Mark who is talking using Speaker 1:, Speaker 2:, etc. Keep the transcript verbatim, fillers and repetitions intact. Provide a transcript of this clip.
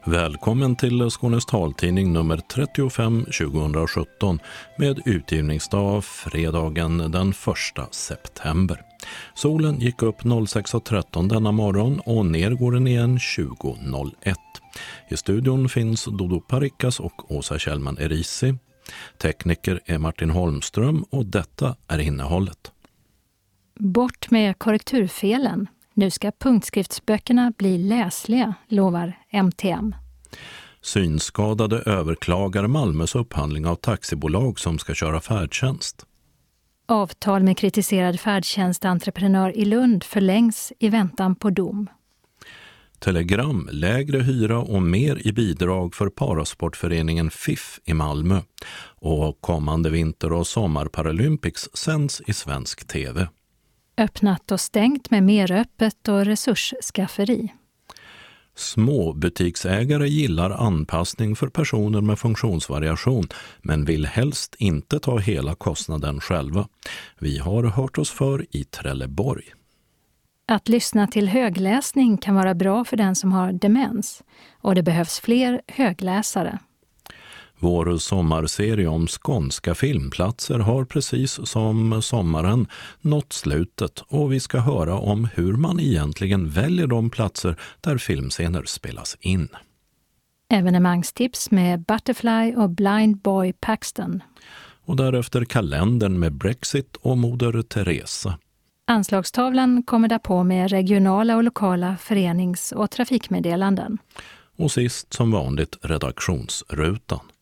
Speaker 1: Välkommen till Skånes taltidning nummer trettiofem tjugohundrasjutton med utgivningsdag fredagen den första september. Solen gick upp sex tretton denna morgon och ner går den igen tjugo noll ett. I studion finns Dodo Parikas och Åsa Kjellman Erisi. Tekniker är Martin Holmström och detta är innehållet.
Speaker 2: Bort med korrekturfelen. Nu ska punktskriftsböckerna bli läsliga, lovar M T M.
Speaker 1: Synskadade överklagar Malmös upphandling av taxibolag som ska köra färdtjänst.
Speaker 2: Avtal med kritiserad färdtjänstentreprenör i Lund förlängs i väntan på dom.
Speaker 1: Telegram, lägre hyra och mer i bidrag för parasportföreningen F I F i Malmö. Och kommande vinter- och sommarparalympics sänds i svensk tv.
Speaker 2: Öppnat och stängt med mer öppet och resursskafferi.
Speaker 1: Små butiksägare gillar anpassning för personer med funktionsvariation men vill helst inte ta hela kostnaden själva. Vi har hört oss för i Trelleborg.
Speaker 2: Att lyssna till högläsning kan vara bra för den som har demens och det behövs fler högläsare.
Speaker 1: Vår sommarserie om skånska filmplatser har precis som sommaren nått slutet och vi ska höra om hur man egentligen väljer de platser där filmscener spelas in.
Speaker 2: Evenemangstips med Butterfly och Blind Boy Paxton.
Speaker 1: Och därefter kalendern med Brexit och Moder Teresa.
Speaker 2: Anslagstavlan kommer där på med regionala och lokala förenings- och trafikmeddelanden.
Speaker 1: Och sist som vanligt redaktionsrutan.